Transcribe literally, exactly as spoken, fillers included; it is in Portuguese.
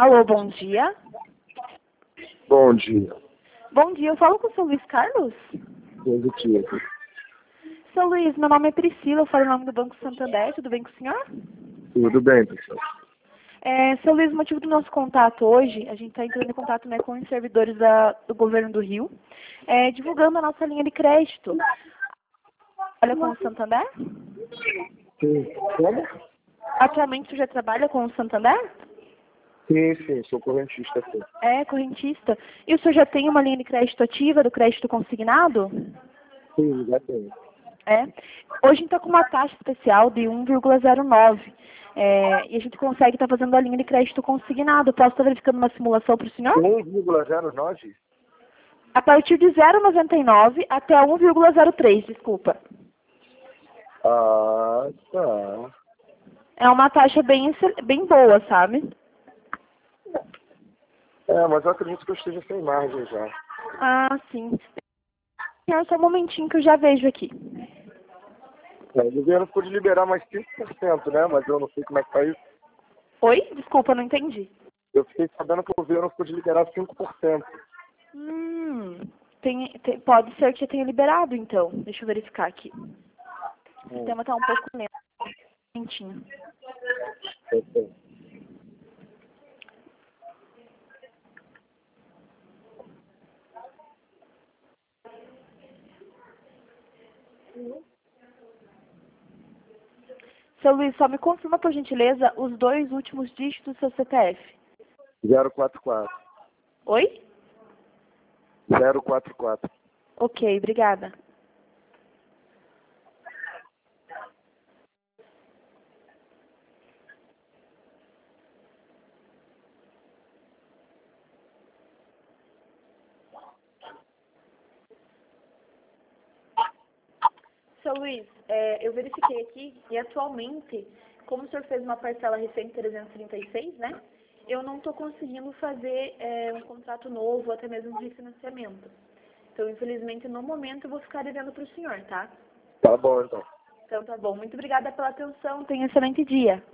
Alô, bom dia. Bom dia. Bom dia, eu falo com o seu Luiz Carlos? Positivo. Seu Luiz, meu nome é Priscila, eu falo em nome do Banco Santander, tudo bem com o senhor? Tudo bem, pessoal. É, seu Luiz, o motivo do nosso contato hoje, a gente está entrando em contato, né, com os servidores da- do governo do Rio, é, divulgando a nossa linha de crédito. Trabalha com o Santander? Sim. Como? Atualmente você já trabalha com o Santander? Sim, sim, sou correntista, sim. É, correntista. E o senhor já tem uma linha de crédito ativa, do crédito consignado? Sim, já tenho. É. Hoje a gente está com uma taxa especial de um vírgula zero nove. É, e a gente consegue estar fazendo a linha de crédito consignado. Posso estar verificando uma simulação para o senhor? um vírgula zero nove? A partir de zero vírgula noventa e nove até um vírgula zero três, desculpa. Ah, tá. É uma taxa bem, excel- bem boa, sabe? É, mas eu acredito que eu esteja sem margem já. Ah, sim. Senhor, só um momentinho que eu já vejo aqui. É, o governo pôde liberar mais cinco por cento, né? Mas eu não sei como é que tá isso. Oi? Desculpa, não entendi. Eu fiquei sabendo que o governo pôde liberar cinco por cento. Hum, tem, tem- pode ser que já tenha liberado, então. Deixa eu verificar aqui. O Hum, sistema está um pouco lento. Um momentinho. eu sei. Seu Luiz, só me confirma, por gentileza, os dois últimos dígitos do seu C P F. zero quatro quatro. Oi? zero quatro quatro. Ok, obrigada. Seu Luiz, é, eu verifiquei aqui e atualmente, como o senhor fez uma parcela recente trezentos e trinta e seis, né? Eu não estou conseguindo fazer é, um contrato novo, até mesmo de financiamento. Então, infelizmente, no momento, eu vou ficar devendo para o senhor, tá? Tá bom, então. Então, tá bom. Muito obrigada pela atenção. Tenha um excelente dia.